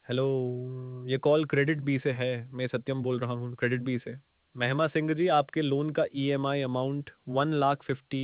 Hello, ये call credit B से है। मैं सत्यम बोल रहा हूँ क्रेडिट बी से। महिमा सिंह जी, आपके लोन का ईएमआई अमाउंट 1,50,000